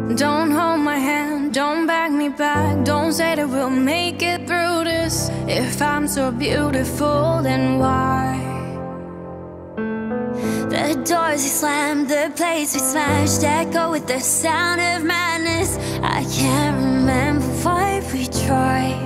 Don't hold my hand, don't back me back. Don't say that we'll make it through this. If I'm so beautiful, then why? The doors we slammed, the plates we smashed, echo with the sound of madness. I can't remember why we tried.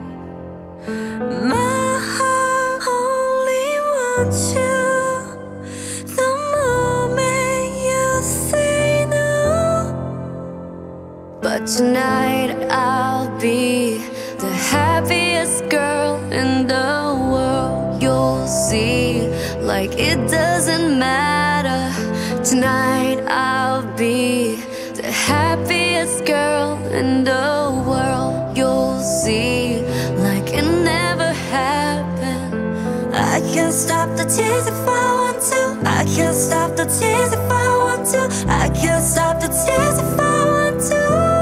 My heart only wants you. The moment you say no. But tonight I'll be the happiest girl in the world. You'll see, like it doesn't matter. Tonight I'll be the happiest girl in the world. You'll see, like it never happened. I can't stop the tears if I want to. I can't stop the tears if I want to. I can't stop the tears if I want to.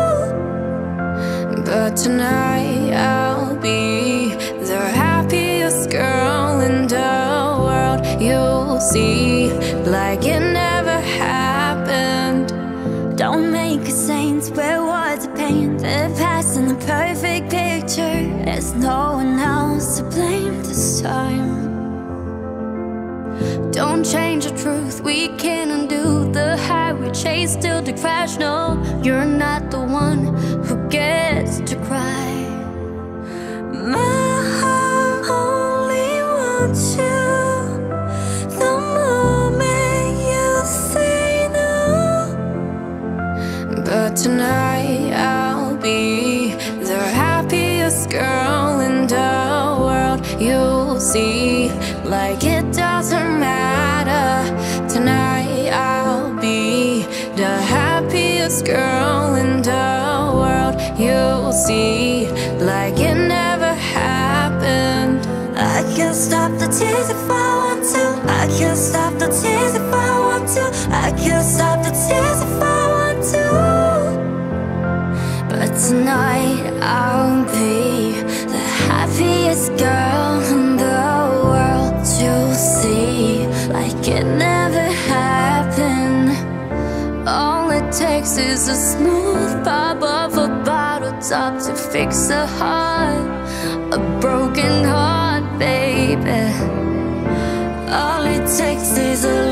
But tonight I'll be the happiest girl in the world. You'll see, like it never happened. Don't make a saint where words are paint. The past and the perfect picture. There's no one else to blame this time. Don't change the truth, we can't undo the high we chase till the crash. No, you're not the one who gets to cry. My heart only wants you. The moment you say no. But tonight I'll be the happiest girl in the world. You'll see, like it doesn't matter. Tonight I'll be the happiest girl in the world. You'll see, like it never happened. I can't stop the tears if I want to. I can't stop the tears if I want to. I can't stop the tears if I want to. But tonight I'll be the happiest girl in the world. You'll see, like it never happened. All it takes is a smooth pop of a bottle top to fix a heart, a broken heart, baby. All it takes is a